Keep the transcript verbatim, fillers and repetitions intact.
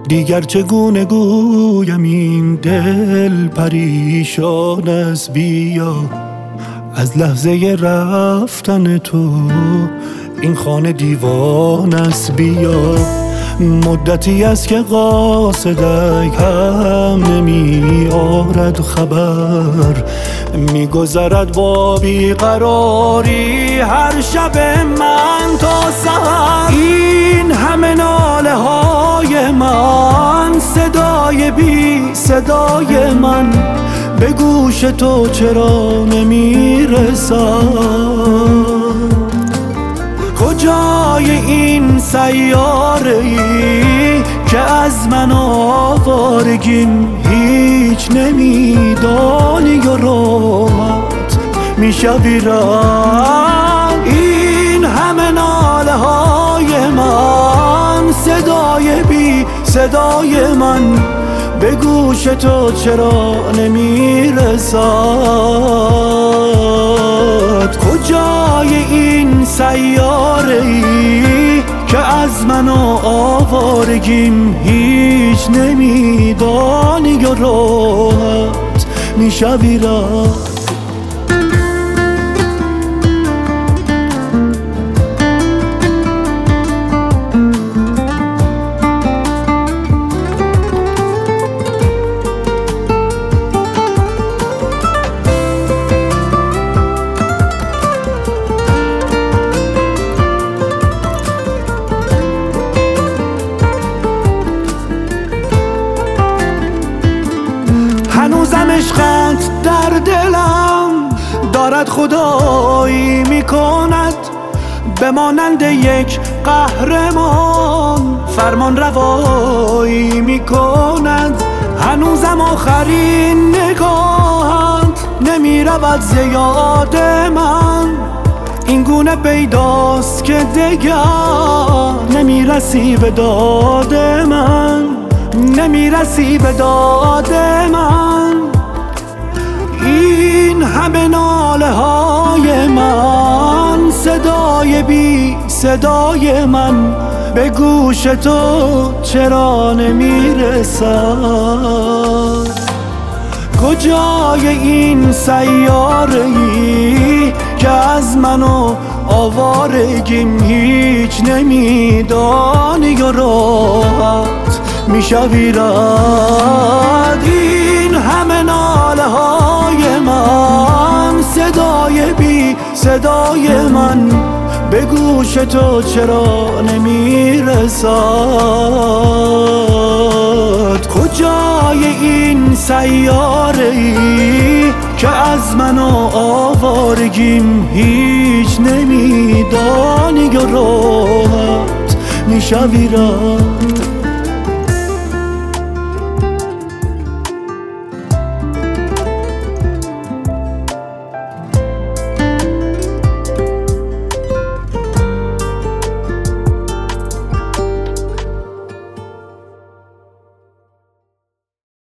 دیگر چگونه گویم این دل پریشان است، بیا از لحظه رفتن تو این خانه دیوان است. بیا مدتی است که قاصدک هم نمی آرد خبر، می گذرد با بیقراری هر شب من تا سحر. این همه ناله های من، صدای بی صدای من به گوش تو چرا نمی رسد؟ کجای این سیاره ای که از من آوارگیم هیچ نمیدانی و راحت میشوی رنگ؟ این همه ناله های من، صدای بی صدای من به گوش تو چرا نمی رسد؟ کجای این سیاره ای که از من و آوارگیم هیچ نمیدانی و راحت میشوی رنگ؟ هنوزم عشقت در دلم دارد خدایی میکند، به مانند یک قهرمان فرمان روایی میکند. هنوزم آخرین نگاهت نمیرود ز یاد من، این گونه پیداست که دیگر نمیرسی به داد من، نمیرسی به داد من. این همه ناله های من، صدای بی صدای من به گوش تو چرا نمیرسد؟ کجای این سیاره ای که از من و آوارگیم هیچ نمیدانی و راحت میشوی رد؟ این همه ناله های من، صدای بی صدای من به گوش تو چرا نمیرسد؟ کجای این سیاره ای که از من و آوارگیم هیچ نمیدانی و راحت میشوی رد؟